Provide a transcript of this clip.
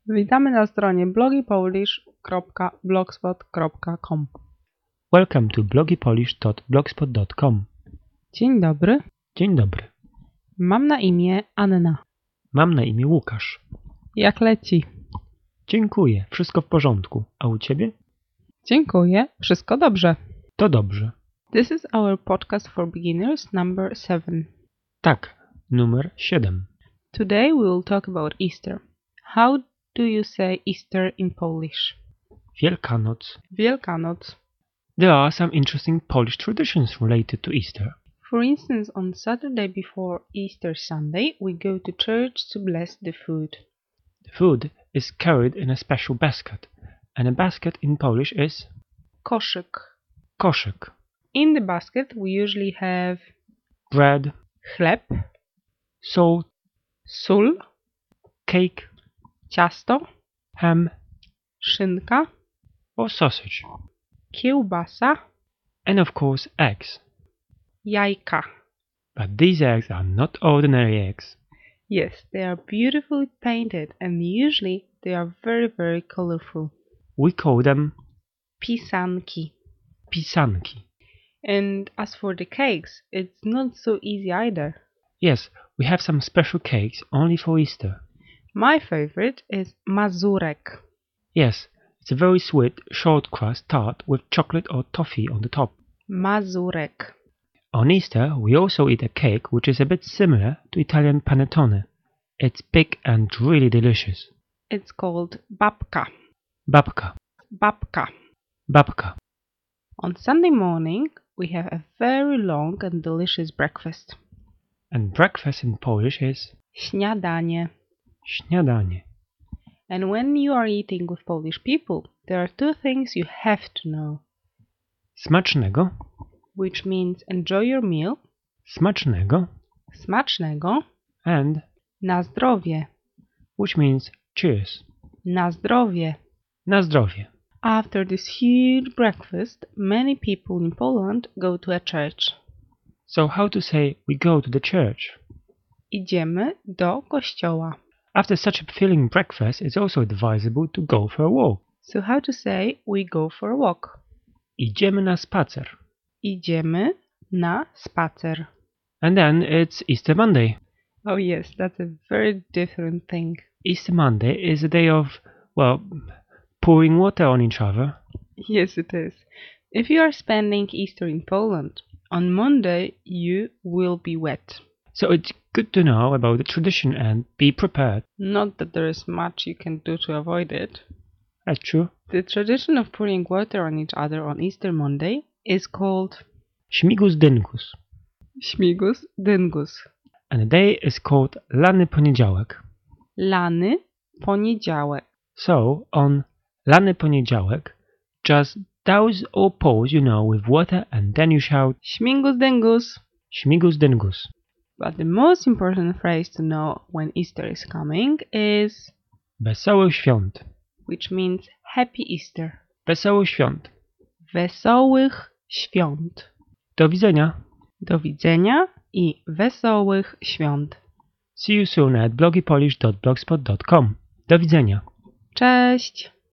Witamy na stronie blogipolish.blogspot.com. Welcome to blogipolish.blogspot.com. Dzień dobry. Dzień dobry. Mam na imię Anna. Mam na imię Łukasz. Jak leci? Dziękuję. Wszystko w porządku. A u ciebie? Dziękuję. Wszystko dobrze. To dobrze. This is our podcast for beginners number 7. Tak, numer 7. Today we will talk about Easter. How do you say Easter in Polish? Wielkanoc. Wielkanoc. There are some interesting Polish traditions related to Easter. For instance, on Saturday before Easter Sunday, we go to church to bless the food. The food is carried in a special basket, and a basket in Polish is Koszyk. koszyk. In the basket we usually have Bread, chleb, salt, sól, cake, ciasto, ham, szynka, or sausage. kiełbasa, And of course eggs. jajka. But these eggs are not ordinary eggs. Yes, they are beautifully painted and usually they are very, very colorful. We call them Pisanki. pisanki. And as for the cakes, it's not so easy either. Yes, we have some special cakes only for Easter. My favorite is mazurek. Yes, it's a very sweet, short crust tart with chocolate or toffee on the top. Mazurek. On Easter, we also eat a cake which is a bit similar to Italian panettone. It's big and really delicious. It's called babka. Babka. Babka. Babka. On Sunday morning, we have a very long and delicious breakfast. And breakfast in Polish is Śniadanie. śniadanie. And when you are eating with Polish people, there are two things you have to know, Smacznego. which means enjoy your meal, Smacznego. smacznego, And na zdrowie, which means cheers. na zdrowie. Na zdrowie. After this huge breakfast, many people in Poland go to a church. So how to say we go to the church? Idziemy do kościoła. After such a filling breakfast, it's also advisable to go for a walk. So how to say we go for a walk? Idziemy na spacer. Idziemy na spacer. And then it's Easter Monday. Oh yes, that's a very different thing. Easter Monday is a day of, well, pouring water on each other. Yes, it is. If you are spending Easter in Poland, on Monday you will be wet. So it's good to know about the tradition and be prepared. Not that there is much you can do to avoid it. That's true. The tradition of pouring water on each other on Easter Monday is called Śmigus dyngus. Śmigus dyngus. And the day is called Lany Poniedziałek. Lany poniedziałek. So on Lany Poniedziałek, just douse all pours, with water and then you shout Śmigus dyngus. Śmigus dyngus. But the most important phrase to know when Easter is coming is Wesołych świąt. which means Happy Easter. Wesołych świąt. Wesołych świąt. Do widzenia. Do widzenia i wesołych świąt. See you soon at blogipolish.blogspot.com. Do widzenia. Cześć!